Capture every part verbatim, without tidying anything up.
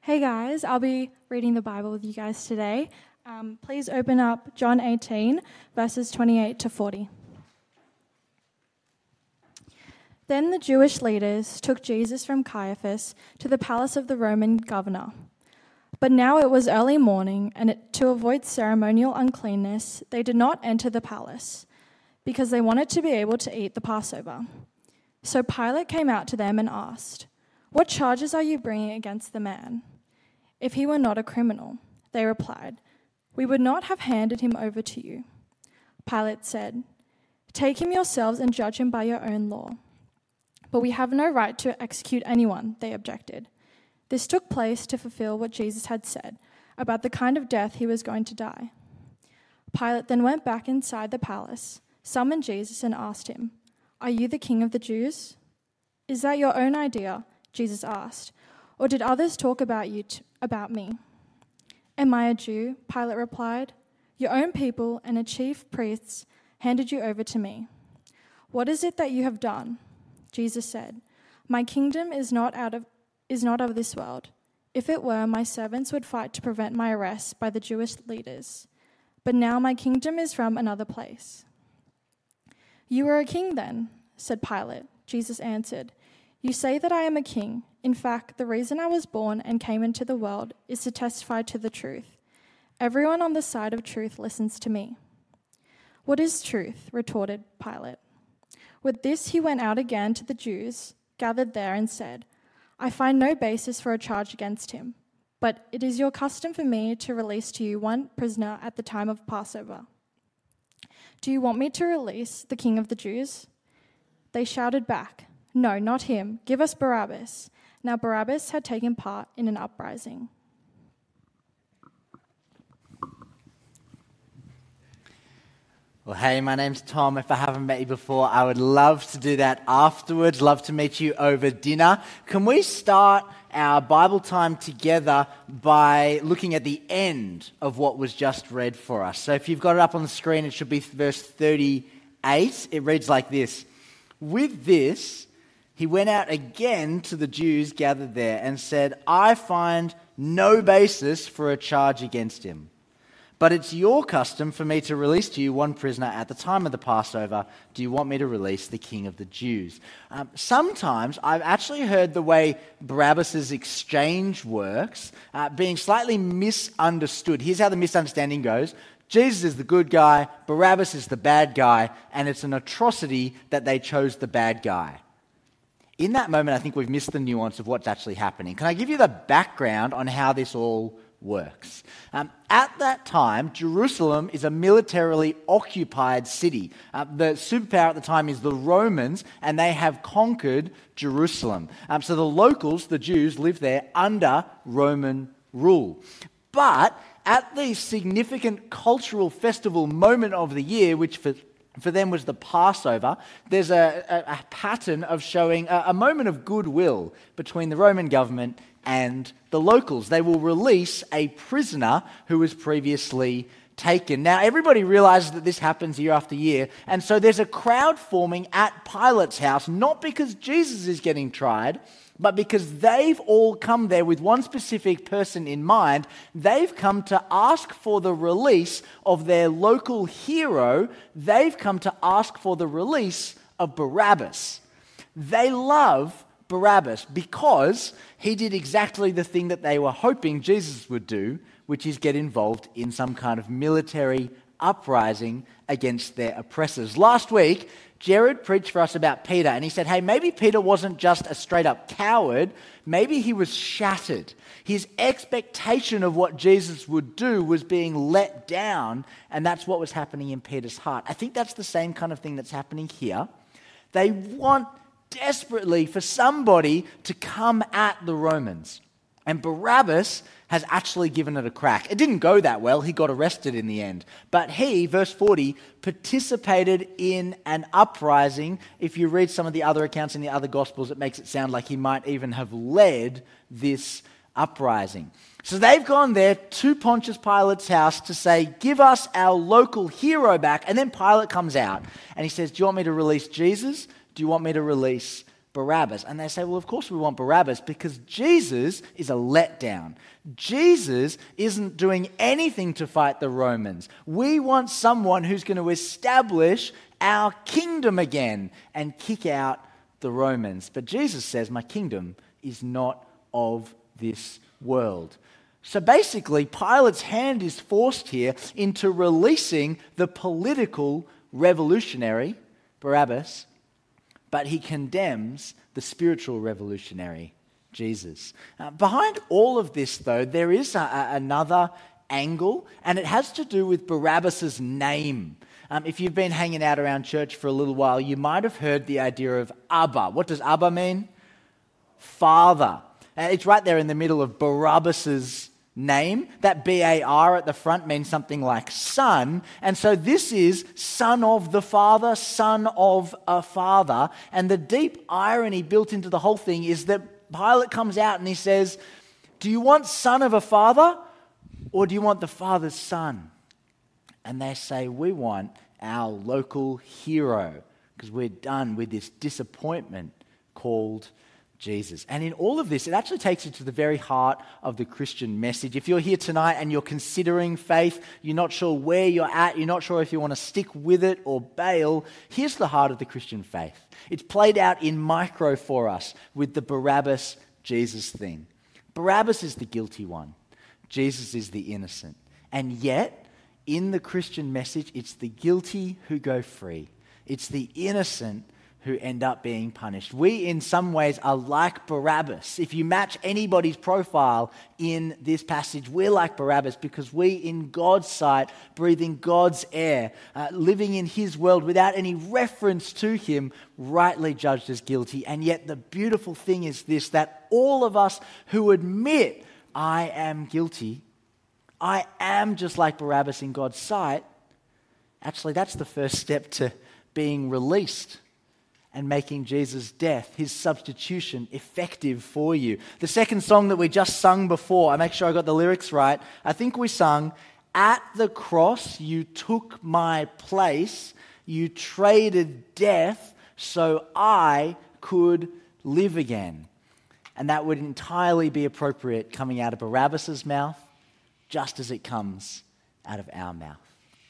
Hey guys, I'll be reading the Bible with you guys today. Um, please open up John eighteen, verses twenty-eight to forty. Then the Jewish leaders took Jesus from Caiaphas to the palace of the Roman governor. But now it was early morning, and it, to avoid ceremonial uncleanness, they did not enter the palace, because they wanted to be able to eat the Passover. So Pilate came out to them and asked, "What charges are you bringing against the man? If he were not a criminal," they replied, "we would not have handed him over to you." Pilate said, "Take him yourselves and judge him by your own law." "But we have no right to execute anyone," they objected. This took place to fulfill what Jesus had said about the kind of death he was going to die. Pilate then went back inside the palace, summoned Jesus, and asked him, "Are you the king of the Jews?" "Is that your own idea?" Jesus asked. "Or did others talk about you t- about me?" "Am I a Jew?" Pilate replied. "Your own people and the chief priests handed you over to me. What is it that you have done?" Jesus said, "My kingdom is not out of is not of this world. If it were, my servants would fight to prevent my arrest by the Jewish leaders. But now my kingdom is from another place." "You are a king then," said Pilate. Jesus answered, "You say that I am a king. In fact, the reason I was born and came into the world is to testify to the truth. Everyone on the side of truth listens to me." "What is truth?" retorted Pilate. With this, he went out again to the Jews gathered there and said, "I find no basis for a charge against him, but it is your custom for me to release to you one prisoner at the time of Passover. Do you want me to release the king of the Jews?" They shouted back, "No, not him. Give us Barabbas." Now Barabbas had taken part in an uprising. Well, hey, my name's Tom. If I haven't met you before, I would love to do that afterwards. Love to meet you over dinner. Can we start our Bible time together by looking at the end of what was just read for us? So if you've got it up on the screen, it should be verse thirty-eight. It reads like this. "With this, he went out again to the Jews gathered there and said, 'I find no basis for a charge against him. But it's your custom for me to release to you one prisoner at the time of the Passover. Do you want me to release the king of the Jews?'" Um, sometimes I've actually heard the way Barabbas' exchange works uh, being slightly misunderstood. Here's how the misunderstanding goes. Jesus is the good guy, Barabbas is the bad guy, and it's an atrocity that they chose the bad guy. In that moment, I think we've missed the nuance of what's actually happening. Can I give you the background on how this all works? Um, at that time, Jerusalem is a militarily occupied city. Uh, the superpower at the time is the Romans, and they have conquered Jerusalem. Um, so the locals, the Jews, live there under Roman rule. But at the significant cultural festival moment of the year, which for For them was the Passover, there's a, a, a pattern of showing a, a moment of goodwill between the Roman government and the locals. They will release a prisoner who was previously taken. Now, everybody realizes that this happens year after year, and so there's a crowd forming at Pilate's house, not because Jesus is getting tried, but because they've all come there with one specific person in mind. They've come to ask for the release of their local hero. They've come to ask for the release of Barabbas. They love Barabbas because he did exactly the thing that they were hoping Jesus would do, which is get involved in some kind of military uprising against their oppressors. Last week, Jared preached for us about Peter, and he said, hey, maybe Peter wasn't just a straight-up coward, maybe he was shattered. His expectation of what Jesus would do was being let down, and that's what was happening in Peter's heart. I think that's the same kind of thing that's happening here. They want desperately for somebody to come at the Romans, and Barabbas has actually given it a crack. It didn't go that well. He got arrested in the end. But he, verse forty, participated in an uprising. If you read some of the other accounts in the other Gospels, it makes it sound like he might even have led this uprising. So they've gone there to Pontius Pilate's house to say, give us our local hero back. And then Pilate comes out and he says, do you want me to release Jesus? Do you want me to release Barabbas. And they say, well, of course we want Barabbas because Jesus is a letdown. Jesus isn't doing anything to fight the Romans. We want someone who's going to establish our kingdom again and kick out the Romans. But Jesus says, my kingdom is not of this world. So basically, Pilate's hand is forced here into releasing the political revolutionary, Barabbas, but he condemns the spiritual revolutionary, Jesus. Uh, behind all of this, though, there is a, a, another angle, and it has to do with Barabbas's name. Um, if you've been hanging out around church for a little while, you might have heard the idea of Abba. What does Abba mean? Father. Uh, it's right there in the middle of Barabbas's name. That B A R at the front means something like son. And so this is son of the father, son of a father. And the deep irony built into the whole thing is that Pilate comes out and he says, do you want son of a father or do you want the father's son? And they say, we want our local hero because we're done with this disappointment called Jesus. And in all of this, it actually takes you to the very heart of the Christian message. If you're here tonight and you're considering faith, you're not sure where you're at, you're not sure if you want to stick with it or bail, here's the heart of the Christian faith. It's played out in micro for us with the Barabbas Jesus thing. Barabbas is the guilty one. Jesus is the innocent. And yet, in the Christian message, it's the guilty who go free. It's the innocent who end up being punished. We, in some ways, are like Barabbas. If you match anybody's profile in this passage, we're like Barabbas because we, in God's sight, breathing God's air, uh, living in his world without any reference to him, rightly judged as guilty. And yet the beautiful thing is this, that all of us who admit, I am guilty, I am just like Barabbas in God's sight, actually that's the first step to being released and making Jesus' death, his substitution, effective for you. The second song that we just sung before, I make sure I got the lyrics right. I think we sung, at the cross you took my place, you traded death so I could live again. And that would entirely be appropriate coming out of Barabbas' mouth, just as it comes out of our mouth.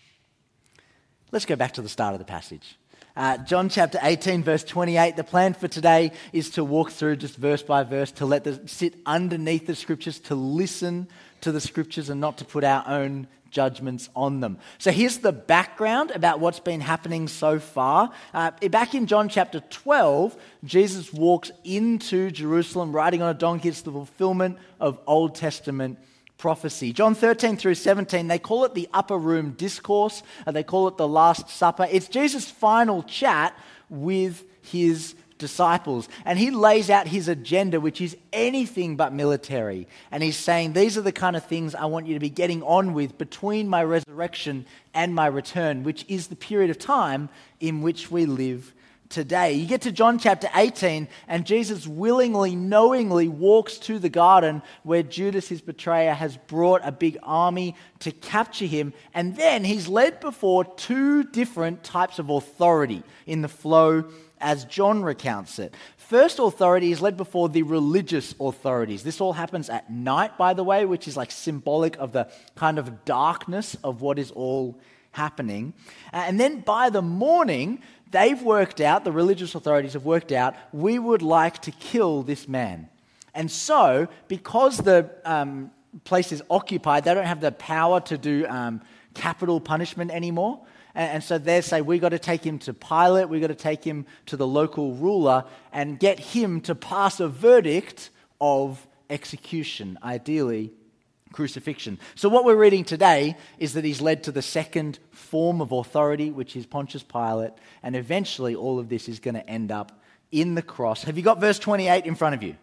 Let's go back to the start of the passage. Uh, John chapter eighteen, verse twenty-eight. The plan for today is to walk through just verse by verse, to let the sit underneath the scriptures, to listen to the scriptures and not to put our own judgments on them. So here's the background about what's been happening so far. Uh, back in John chapter twelve, Jesus walks into Jerusalem riding on a donkey. It's the fulfillment of Old Testament prophecy. John thirteen through seventeen, they call it the upper room discourse, and they call it the Last Supper. It's Jesus' final chat with his disciples, and he lays out his agenda, which is anything but military. And he's saying, these are the kind of things I want you to be getting on with between my resurrection and my return, which is the period of time in which we live today. You get to John chapter eighteen, and Jesus willingly, knowingly walks to the garden where Judas, his betrayer, has brought a big army to capture him. And then he's led before two different types of authority in the flow as John recounts it. First authority is led before the religious authorities. This all happens at night, by the way, which is like symbolic of the kind of darkness of what is all happening. And then by the morning, they've worked out, the religious authorities have worked out, we would like to kill this man. And so, because the um, place is occupied, they don't have the power to do um, capital punishment anymore. And, and so they say, we got to take him to Pilate, we got to take him to the local ruler and get him to pass a verdict of execution, ideally crucifixion. So what we're reading today is that he's led to the second form of authority, which is Pontius Pilate, and eventually all of this is going to end up in the cross. Have you got verse twenty-eight in front of you?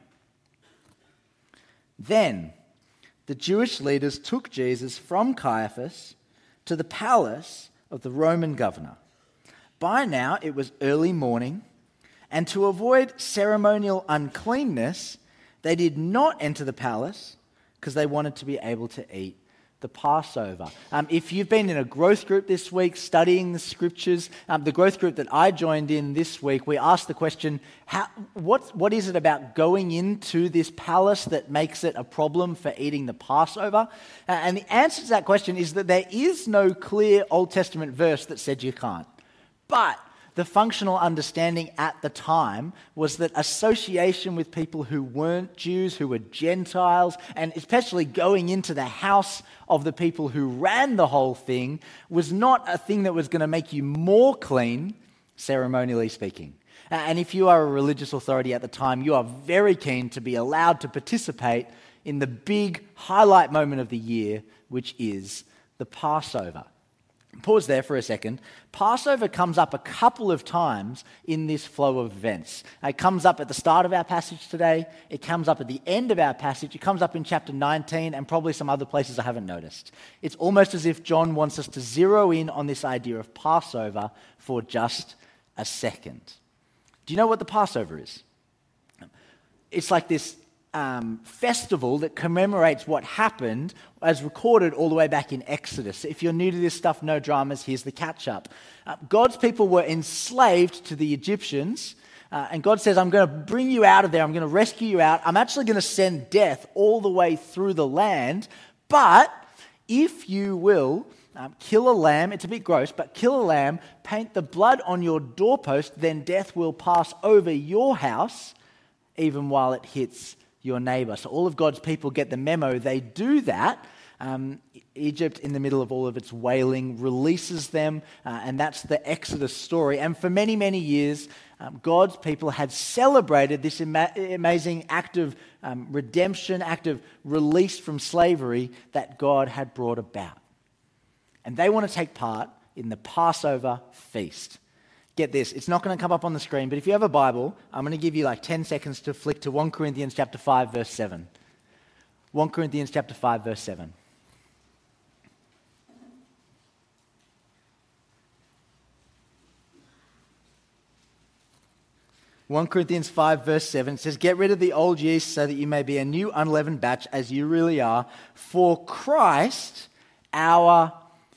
Then the Jewish leaders took Jesus from Caiaphas to the palace of the Roman governor. By now it was early morning, and to avoid ceremonial uncleanness, they did not enter the palace because they wanted to be able to eat the Passover. Um, if you've been in a growth group this week studying the scriptures, um, the growth group that I joined in this week, we asked the question, how, what, what is it about going into this palace that makes it a problem for eating the Passover? Uh, and the answer to that question is that there is no clear Old Testament verse that said you can't. But the functional understanding at the time was that association with people who weren't Jews, who were Gentiles, and especially going into the house of the people who ran the whole thing was not a thing that was going to make you more clean, ceremonially speaking. And if you are a religious authority at the time, you are very keen to be allowed to participate in the big highlight moment of the year, which is the Passover. Pause there for a second. Passover comes up a couple of times in this flow of events. It comes up at the start of our passage today. It comes up at the end of our passage. It comes up in chapter nineteen and probably some other places I haven't noticed. It's almost as if John wants us to zero in on this idea of Passover for just a second. Do you know what the Passover is? It's like this Um, festival that commemorates what happened as recorded all the way back in Exodus. If you're new to this stuff, no dramas, here's the catch-up. Uh, God's people were enslaved to the Egyptians, uh, and God says, I'm going to bring you out of there, I'm going to rescue you out, I'm actually going to send death all the way through the land, but if you will um, kill a lamb, it's a bit gross, but kill a lamb, paint the blood on your doorpost, then death will pass over your house, even while it hits your neighbor. So all of God's people get the memo. They do that. Um, Egypt, in the middle of all of its wailing, releases them, uh, and that's the Exodus story. And for many, many years, um, God's people had celebrated this ima- amazing act of um, redemption, act of release from slavery that God had brought about. And they want to take part in the Passover feast. Get this, it's not going to come up on the screen, but if you have a Bible, I'm going to give you like ten seconds to flick to First Corinthians chapter five, verse seven. First Corinthians chapter five, verse seven. First Corinthians five, verse seven says, "Get rid of the old yeast so that you may be a new unleavened batch as you really are. For Christ, our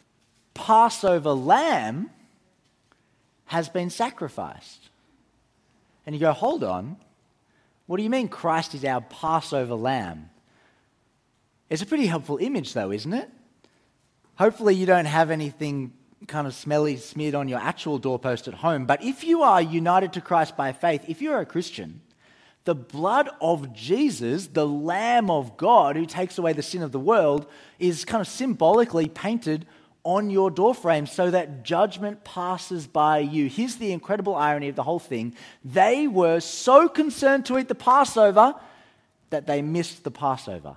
Passover lamb, has been sacrificed." And you go, hold on, what do you mean Christ is our Passover lamb? It's a pretty helpful image though, isn't it? Hopefully you don't have anything kind of smelly smeared on your actual doorpost at home, but if you are united to Christ by faith, if you're a Christian, the blood of Jesus, the Lamb of God who takes away the sin of the world, is kind of symbolically painted on your doorframe so that judgment passes by you. Here's the incredible irony of the whole thing. They were so concerned to eat the Passover that they missed the Passover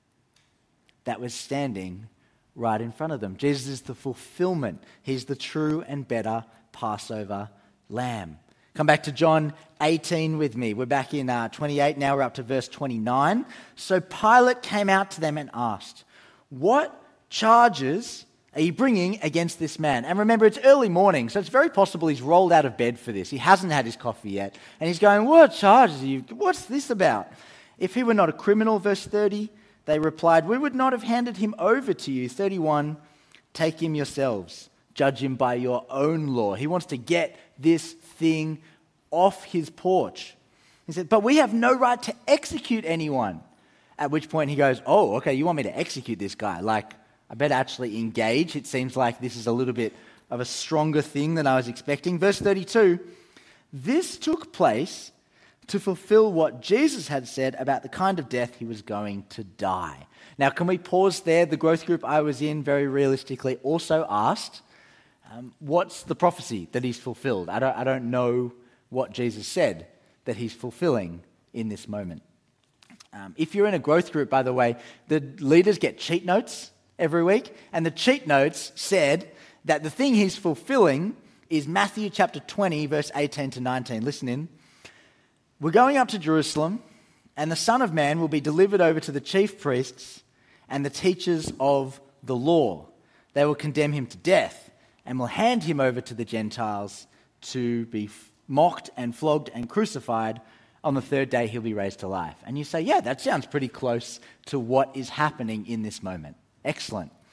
that was standing right in front of them. Jesus is the fulfillment. He's the true and better Passover lamb. Come back to John eighteen with me. We're back in uh, twenty-eight, now we're up to verse twenty-nine. "So Pilate came out to them and asked, 'What charges are you bringing against this man?'" And remember, it's early morning, so it's very possible he's rolled out of bed for this. He hasn't had his coffee yet. And he's going, "What charges are you? What's this about?" "If he were not a criminal," verse thirty, they replied, "we would not have handed him over to you." thirty-one, "Take him yourselves. Judge him by your own law." He wants to get this thing off his porch. He said, "But we have no right to execute anyone." At which point he goes, "Oh, okay, you want me to execute this guy? Like, I better actually engage. It seems like this is a little bit of a stronger thing than I was expecting." Verse thirty-two, "This took place to fulfill what Jesus had said about the kind of death he was going to die." Now, can we pause there? The growth group I was in very realistically also asked, um, what's the prophecy that he's fulfilled? I don't, I don't know what Jesus said that he's fulfilling in this moment. Um, if you're in a growth group, by the way, the leaders get cheat notes every week, and the cheat notes said that the thing he's fulfilling is Matthew chapter twenty, verse eighteen to nineteen. Listen in. "We're going up to Jerusalem, and the Son of Man will be delivered over to the chief priests and the teachers of the law. They will condemn him to death and will hand him over to the Gentiles to be mocked and flogged and crucified. On the third day, he'll be raised to life." And you say, yeah, that sounds pretty close to what is happening in this moment. Excellent.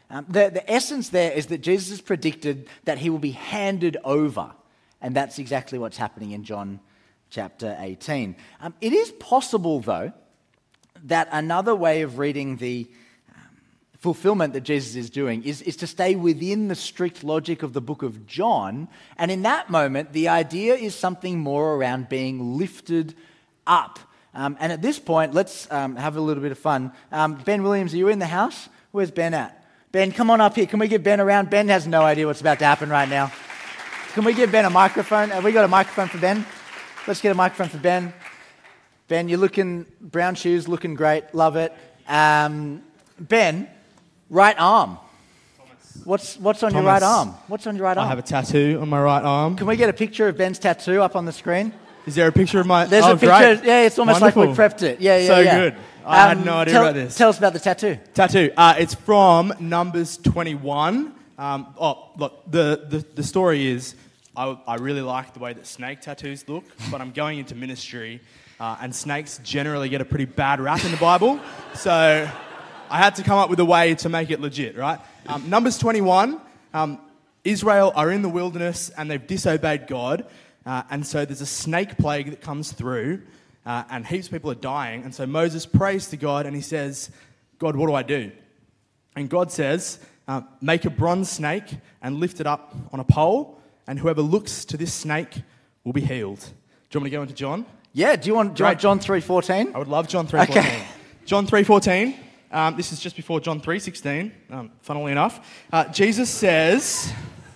Um, the, the essence there is that Jesus has predicted that he will be handed over. And that's exactly what's happening in John chapter eighteen. Um, it is possible, though, that another way of reading the um, fulfillment that Jesus is doing is, is to stay within the strict logic of the book of John. And in that moment, the idea is something more around being lifted up. Um, and at this point, let's um, have a little bit of fun. Um, Ben Williams, are you in the house? Where's Ben at? Ben, come on up here. Can we get Ben around? Ben has no idea what's about to happen right now. Can we give Ben a microphone? Have we got a microphone for Ben? Let's get a microphone for Ben. Ben, you're looking, brown shoes, looking great. Love it. Um, Ben, right arm. What's what's on Thomas, your right arm? What's on your right arm? I have a tattoo on my right arm. Can we get a picture of Ben's tattoo up on the screen? Is there a picture of my... There's oh, a picture. Great. Yeah, it's almost Wonderful. like we prepped it. Yeah, yeah, so yeah. good. I Um, had no idea tell, about this. Tell us about the tattoo. Tattoo. Uh, it's from Numbers twenty-one. Um, oh, look, the, the, the story is I, I really like the way that snake tattoos look, but I'm going into ministry, uh, and snakes generally get a pretty bad rap in the Bible. So I had to come up with a way to make it legit, right? Um, Numbers twenty-one, um, Israel are in the wilderness and they've disobeyed God. Uh, and so there's a snake plague that comes through, uh, and heaps of people are dying. And so Moses prays to God and he says, God, what do I do? And God says, uh, make a bronze snake and lift it up on a pole, and whoever looks to this snake will be healed. Do you want me to go into John? Yeah, do you want, do you want Great. John three fourteen? I would love John three fourteen. Okay. John three fourteen. Um, this is just before John three sixteen, um, funnily enough. Uh, Jesus says,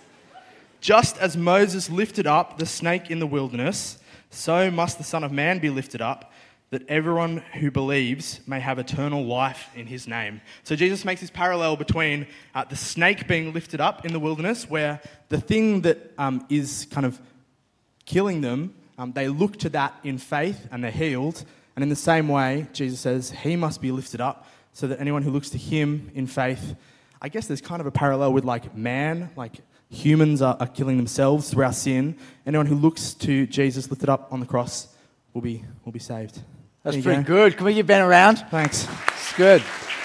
just as Moses lifted up the snake in the wilderness, so must the Son of Man be lifted up, that everyone who believes may have eternal life in his name. So Jesus makes this parallel between uh, the snake being lifted up in the wilderness, where the thing that um, is kind of killing them, um, they look to that in faith and they're healed. And in the same way, Jesus says he must be lifted up so that anyone who looks to him in faith, I guess there's kind of a parallel with like man, like humans are, are killing themselves through our sin. Anyone who looks to Jesus lifted up on the cross will be will be saved. That's There you pretty go. good. Can we give Ben a round? Thanks. It's good.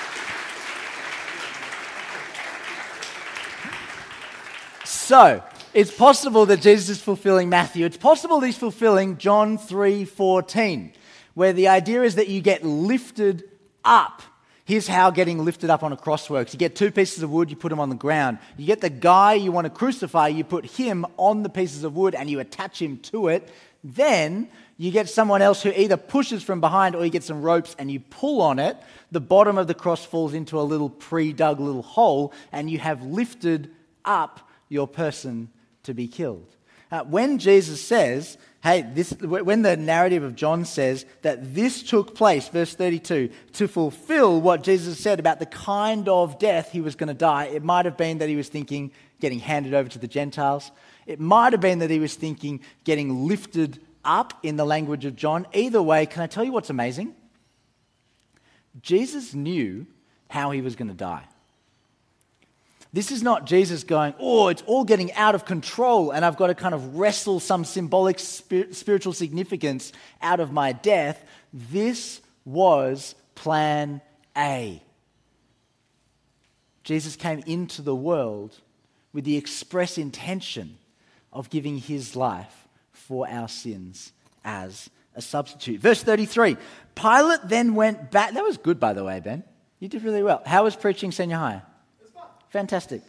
So, it's possible that Jesus is fulfilling Matthew. It's possible that he's fulfilling John three fourteen, where the idea is that you get lifted up. Here's how getting lifted up on a cross works. You get two pieces of wood, you put them on the ground. You get the guy you want to crucify, you put him on the pieces of wood and you attach him to it. Then you get someone else who either pushes from behind or you get some ropes and you pull on it. The bottom of the cross falls into a little pre-dug little hole and you have lifted up your person to be killed. Uh, when Jesus says, hey, this, when the narrative of John says that this took place, verse thirty-two, to fulfill what Jesus said about the kind of death he was going to die, it might have been that he was thinking getting handed over to the Gentiles. It might have been that he was thinking getting lifted up in the language of John. Either way, can I tell you what's amazing? Jesus knew how he was going to die. This is not Jesus going, oh, it's all getting out of control and I've got to kind of wrestle some symbolic spir- spiritual significance out of my death. This was plan A. Jesus came into the world with the express intention of giving his life for our sins as a substitute. Verse thirty-three, Pilate then went back. That was good, by the way, Ben. You did really well. How was preaching senior high? Fantastic.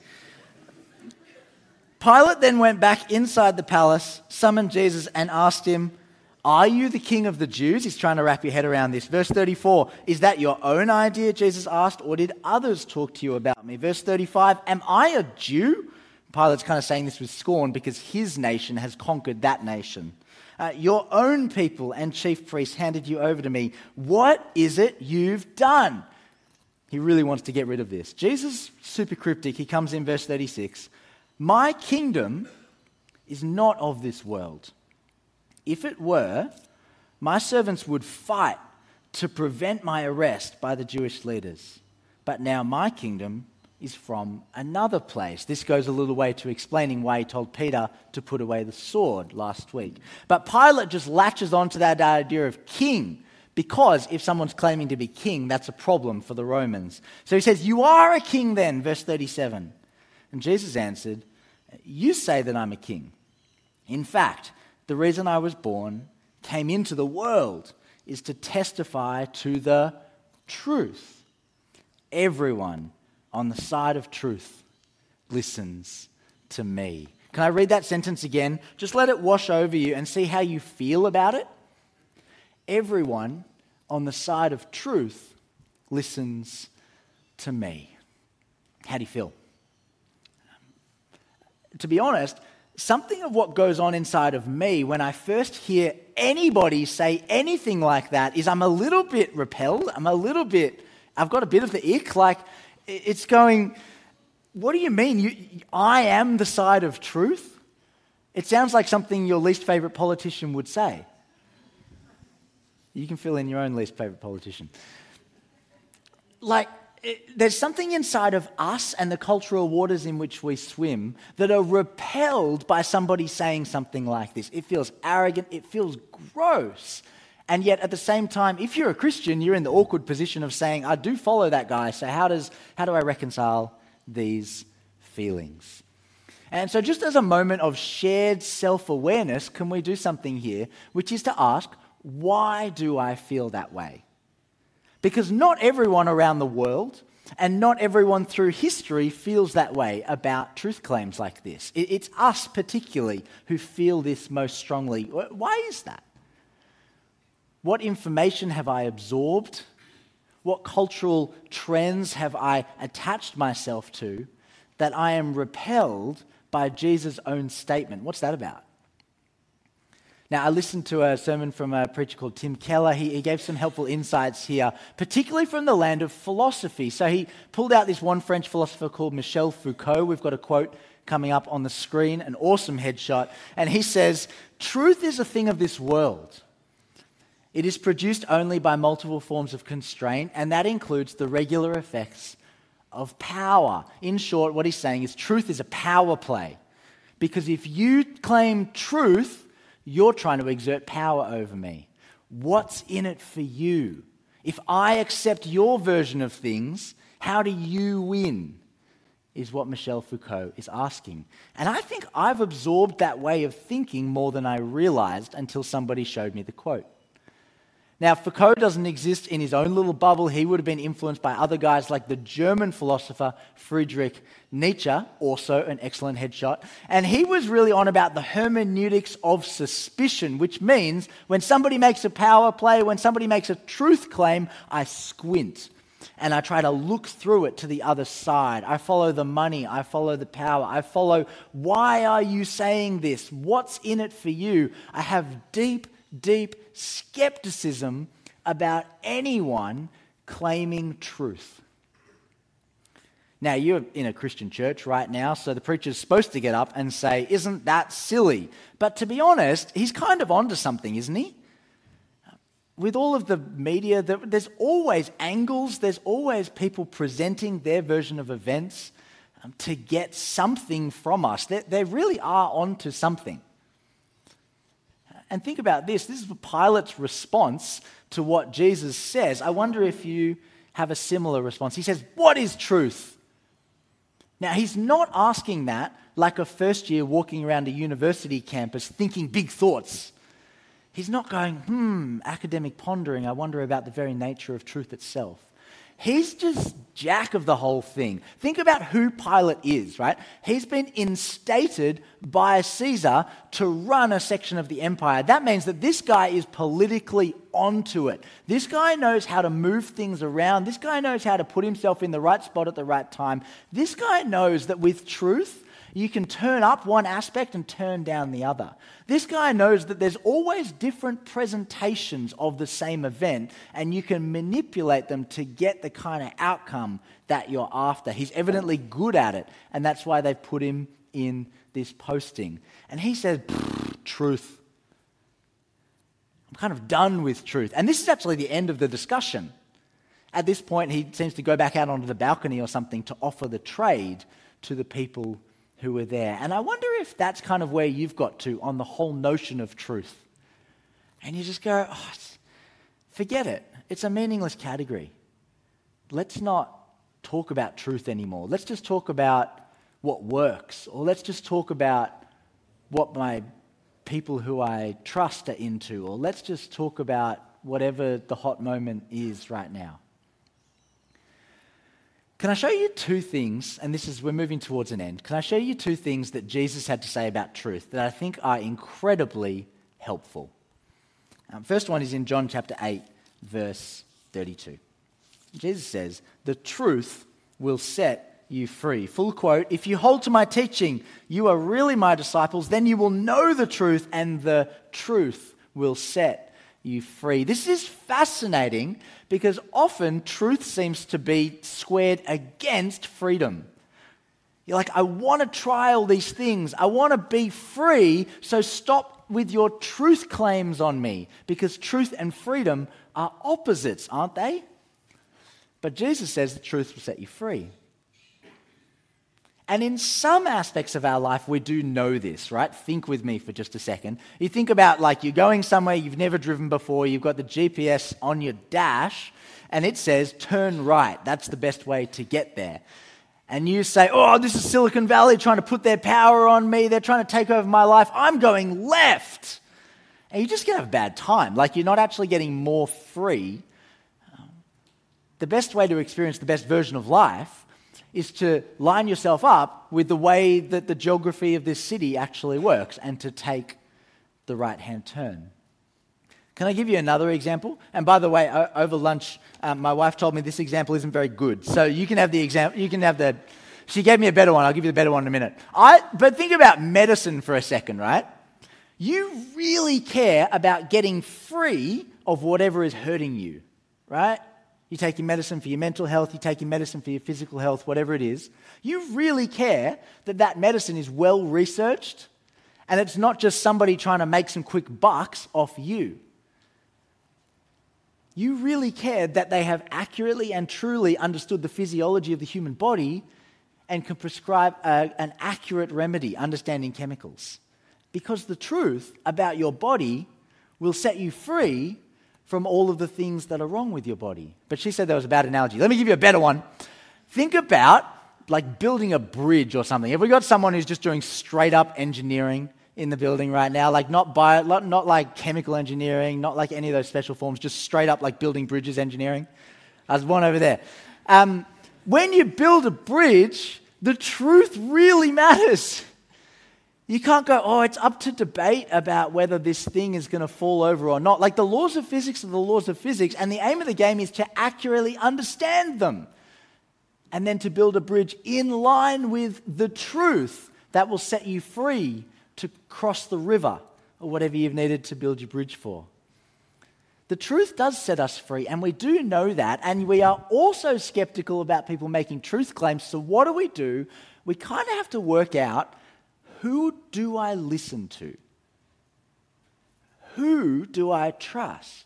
Pilate then went back inside the palace, summoned Jesus and asked him, are you the king of the Jews? He's trying to wrap your head around this. Verse thirty-four, is that your own idea, Jesus asked, or did others talk to you about me? Verse thirty-five, am I a Jew? Pilate's kind of saying this with scorn because his nation has conquered that nation. Uh, your own people and chief priests handed you over to me. What is it you've done? He really wants to get rid of this. Jesus, super cryptic, he comes in verse thirty-six. My kingdom is not of this world. If it were, my servants would fight to prevent my arrest by the Jewish leaders. But now my kingdom is from another place. This goes a little way to explaining why he told Peter to put away the sword last week. But Pilate just latches onto that idea of king, Because if someone's claiming to be king, that's a problem for the Romans. So he says, "You are a king then," verse thirty-seven. And Jesus answered, "You say that I'm a king. In fact, the reason I was born, came into the world, is to testify to the truth. Everyone on the side of truth listens to me." Can I read that sentence again? Just let it wash over you and see how you feel about it. Everyone on the side of truth listens to me. How do you feel? To be honest, something of what goes on inside of me when I first hear anybody say anything like that is I'm a little bit repelled. I'm a little bit, I've got a bit of the ick. Like, it's going, what do you mean? You, I am the side of truth? It sounds like something your least favorite politician would say. You can fill in your own least favorite politician. Like, it, there's something inside of us and the cultural waters in which we swim that are repelled by somebody saying something like this. It feels arrogant. It feels gross. And yet, at the same time, if you're a Christian, you're in the awkward position of saying, I do follow that guy, so how does how do I reconcile these feelings? And so just as a moment of shared self-awareness, can we do something here, which is to ask, why do I feel that way? Because not everyone around the world and not everyone through history feels that way about truth claims like this. It's us particularly who feel this most strongly. Why is that? What information have I absorbed? What cultural trends have I attached myself to that I am repelled by Jesus' own statement? What's that about? Now, I listened to a sermon from a preacher called Tim Keller. He, he gave some helpful insights here, particularly from the land of philosophy. So he pulled out this one French philosopher called Michel Foucault. We've got a quote coming up on the screen, an awesome headshot. And he says, "Truth is a thing of this world. It is produced only by multiple forms of constraint, and that includes the regular effects of power." In short, what he's saying is truth is a power play. Because if you claim truth, you're trying to exert power over me. What's in it for you? If I accept your version of things, how do you win? Is what Michel Foucault is asking. And I think I've absorbed that way of thinking more than I realized until somebody showed me the quote. Now, Foucault doesn't exist in his own little bubble. He would have been influenced by other guys like the German philosopher Friedrich Nietzsche, also an excellent headshot. And he was really on about the hermeneutics of suspicion, which means when somebody makes a power play, when somebody makes a truth claim, I squint and I try to look through it to the other side. I follow the money. I follow the power. I follow, why are you saying this? What's in it for you? I have deep deep skepticism about anyone claiming truth. Now, you're in a Christian church right now, so the preacher's supposed to get up and say, "Isn't that silly?" But to be honest, he's kind of onto something, isn't he? With all of the media, there's always angles, there's always people presenting their version of events um, to get something from us. They, they really are onto something. And think about this. This is Pilate's response to what Jesus says. I wonder if you have a similar response. He says, "What is truth?" Now, he's not asking that like a first year walking around a university campus thinking big thoughts. He's not going, hmm, academic pondering. I wonder about the very nature of truth itself. He's just jack of the whole thing. Think about who Pilate is, right? He's been instated by Caesar to run a section of the empire. That means that this guy is politically onto it. This guy knows how to move things around. This guy knows how to put himself in the right spot at the right time. This guy knows that with truth, you can turn up one aspect and turn down the other. This guy knows that there's always different presentations of the same event, and you can manipulate them to get the kind of outcome that you're after. He's evidently good at it, and that's why they've put him in this posting. And he says, truth. I'm kind of done with truth. And this is actually the end of the discussion. At this point, he seems to go back out onto the balcony or something to offer the trade to the people who were there. And I wonder if that's kind of where you've got to on the whole notion of truth. And you just go, oh, forget it. It's a meaningless category. Let's not talk about truth anymore. Let's just talk about what works, or let's just talk about what my people who I trust are into, or let's just talk about whatever the hot moment is right now. Can I show you two things, and this is, we're moving towards an end. Can I show you two things that Jesus had to say about truth that I think are incredibly helpful? Um, first one is in John chapter eight, verse thirty-two. Jesus says, "The truth will set you free." Full quote, "If you hold to my teaching, you are really my disciples, then you will know the truth, and the truth will set you free." This is fascinating because often truth seems to be squared against freedom. You're like, I want to try all these things. I want to be free, so stop with your truth claims on me, because truth and freedom are opposites, aren't they? But Jesus says the truth will set you free. And in some aspects of our life, we do know this, right? Think with me for just a second. You think about, like, you're going somewhere you've never driven before, you've got the G P S on your dash, and it says, turn right. That's the best way to get there. And you say, oh, this is Silicon Valley trying to put their power on me. They're trying to take over my life. I'm going left. And you're just going to have a bad time. Like, you're not actually getting more free. The best way to experience the best version of life is to line yourself up with the way that the geography of this city actually works and to take the right-hand turn. Can I give you another example? And by the way, over lunch, um, my wife told me this example isn't very good. So you can have the example, you can have the, she gave me a better one. I'll give you the better one in a minute. I, but think about medicine for a second, right? You really care about getting free of whatever is hurting you, right? You take your medicine for your mental health, you take your medicine for your physical health, whatever it is. You really care that that medicine is well researched and it's not just somebody trying to make some quick bucks off you. You really care that they have accurately and truly understood the physiology of the human body and can prescribe a, an accurate remedy, understanding chemicals. Because the truth about your body will set you free from all of the things that are wrong with your body. But she said that was a bad analogy. Let me give you a better one. Think about like building a bridge or something. Have we got someone who's just doing straight up engineering in the building right now? Like not bio, not, not like chemical engineering, not like any of those special forms, just straight up like building bridges engineering. There's one over there. Um, when you build a bridge, the truth really matters. You can't go, oh, it's up to debate about whether this thing is going to fall over or not. Like the laws of physics are the laws of physics, and the aim of the game is to accurately understand them and then to build a bridge in line with the truth that will set you free to cross the river or whatever you've needed to build your bridge for. The truth does set us free, and we do know that, and we are also skeptical about people making truth claims. So what do we do? We kind of have to work out, who do I listen to? Who do I trust?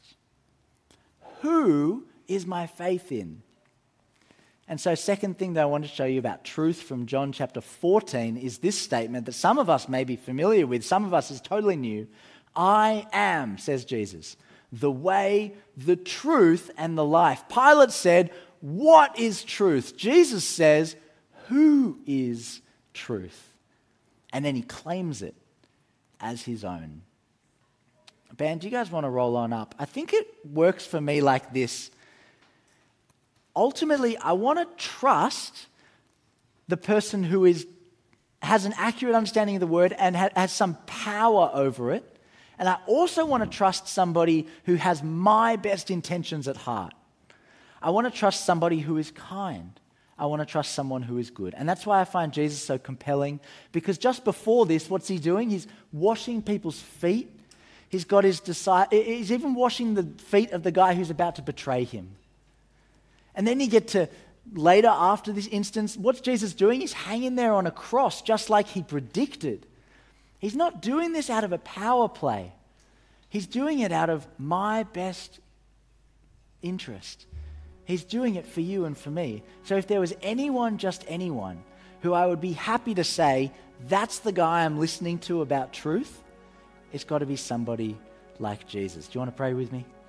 Who is my faith in? And so second thing that I want to show you about truth from John chapter fourteen is this statement that some of us may be familiar with, some of us is totally new. I am, says Jesus, the way, the truth, and the life. Pilate said, what is truth? Jesus says, who is truth? And then he claims it as his own. Band, do you guys want to roll on up? I think it works for me like this. Ultimately, I want to trust the person who is has an accurate understanding of the word and ha- has some power over it. And I also want to trust somebody who has my best intentions at heart. I want to trust somebody who is kind. I want to trust someone who is good. And that's why I find Jesus so compelling, because just before this, what's he doing? He's washing people's feet. He's got his disciples. He's even washing the feet of the guy who's about to betray him. And then you get to later after this instance, what's Jesus doing? He's hanging there on a cross just like he predicted. He's not doing this out of a power play. He's doing it out of my best interest. He's doing it for you and for me. So if there was anyone, just anyone, who I would be happy to say, that's the guy I'm listening to about truth, it's got to be somebody like Jesus. Do you want to pray with me?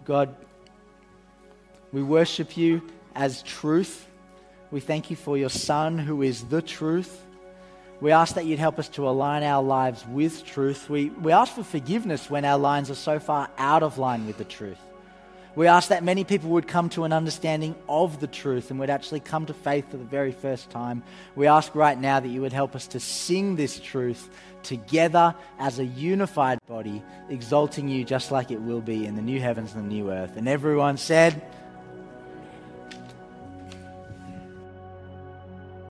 God, we worship you as truth. We thank you for your Son, who is the truth. We ask that you'd help us to align our lives with truth. We, we ask for forgiveness when our lines are so far out of line with the truth. We ask that many people would come to an understanding of the truth and would actually come to faith for the very first time. We ask right now that you would help us to sing this truth together as a unified body, exalting you just like it will be in the new heavens and the new earth. And everyone said...